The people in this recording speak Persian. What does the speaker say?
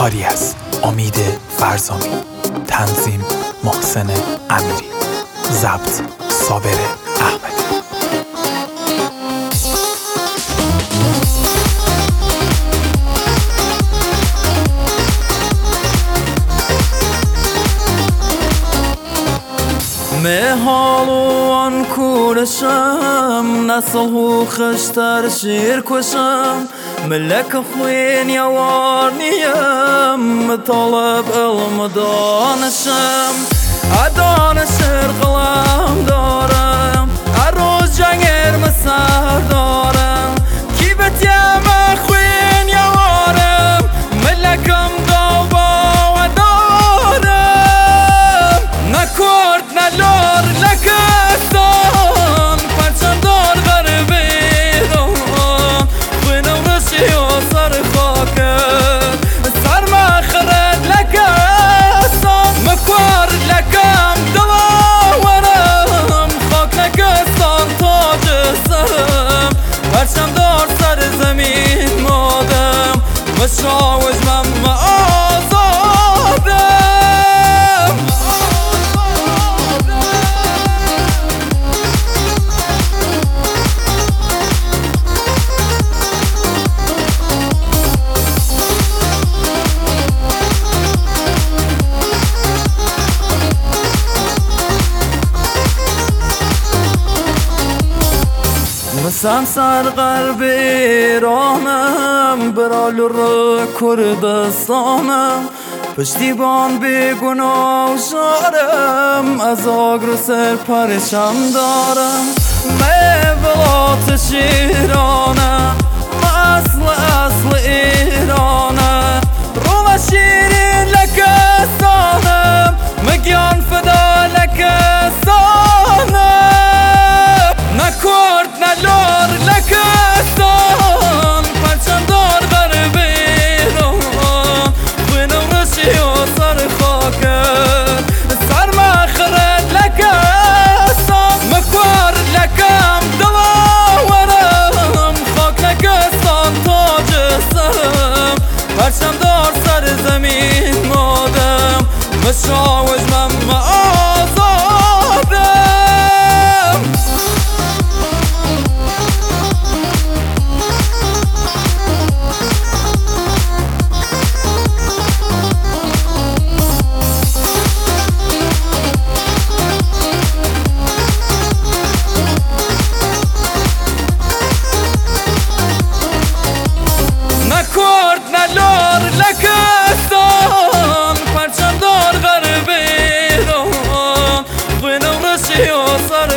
کاری از امید فرزامی، تنظیم محسن امیری، ضبط صابر احمدی. مهالوان کورشم نسل خشتر شیر کشم ملک خوین یوارنیم طلب علم دانشم ادانش قلم دارم اروز جنگر مسار دارم کی بتیم خوین یوارم ملکم دابا و دارم نکرد نلار لکستان پرچندار غربیران خوینم رشی و سر خاکر سر مخرد لکستان مکرد لکم دلاورم خاک لکستان تاج سرم پرچمدار سر زمین مادم مشاوز من آزادم. مسام سر غرب ایرانم برالو رو کردستانم پشتیبان بیگناه شارم از آگر سر پرشم دارم میولات شیرانم اصل ایرانم روم شیرین لکستانم مگیان فدا لکستانم نکرد نلار لکستان پرچندار غربیران خوینم رشی و سر خاکر سر مخرد لکستان مکرد لکم دلاورم خاک لکستان تاج سرم پرچمدار سر زمین مادم مشاوز من آزادم. نکرد نلار لکستان پرچمدار غربیران خوینم رشی و سر